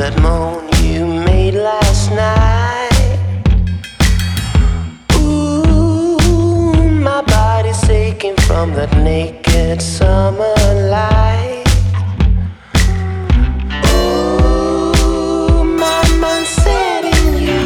that moan you made last night. Ooh, my body's aching from that naked summer light. Ooh, my mind's setting you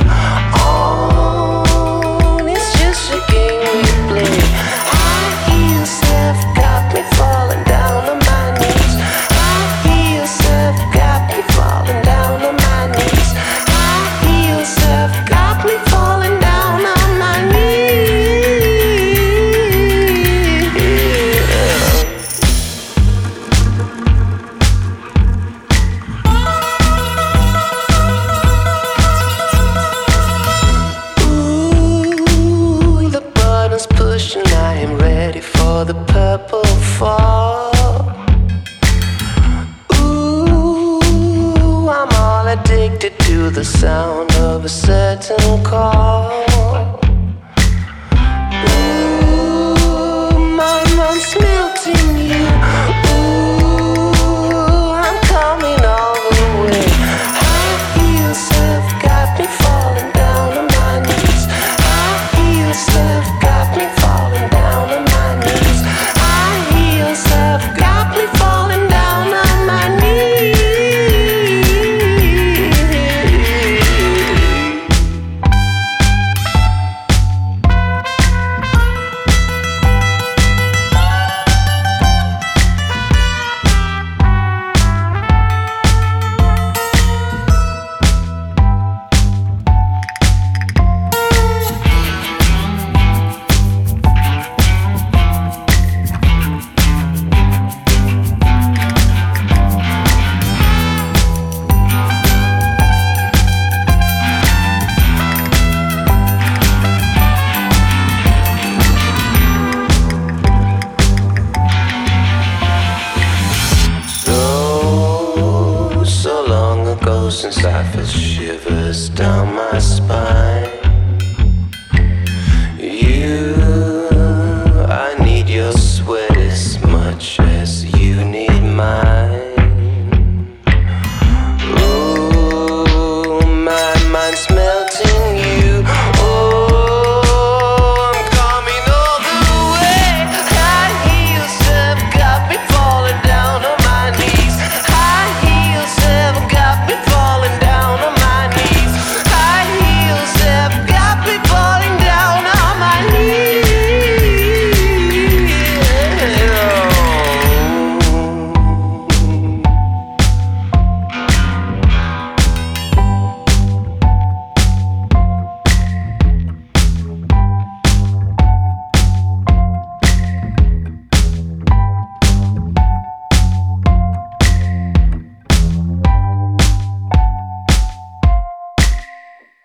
on. It's just a game we play. High heels have got me falling down on my knees. High heels have got me falling down on my knees. High heels have got me falling down on my Ooh, the button's pushed and I am ready for the purple fall. Ooh, I'm all addicted to the sound of a certain call. Ooh, my mind's melting you. Ooh, I'm coming all the way. High heels have got me falling down on my knees. High heels have got me falling down on my knees. High heels have got me falling down on my knees. So long ago since I felt shivers down my spine.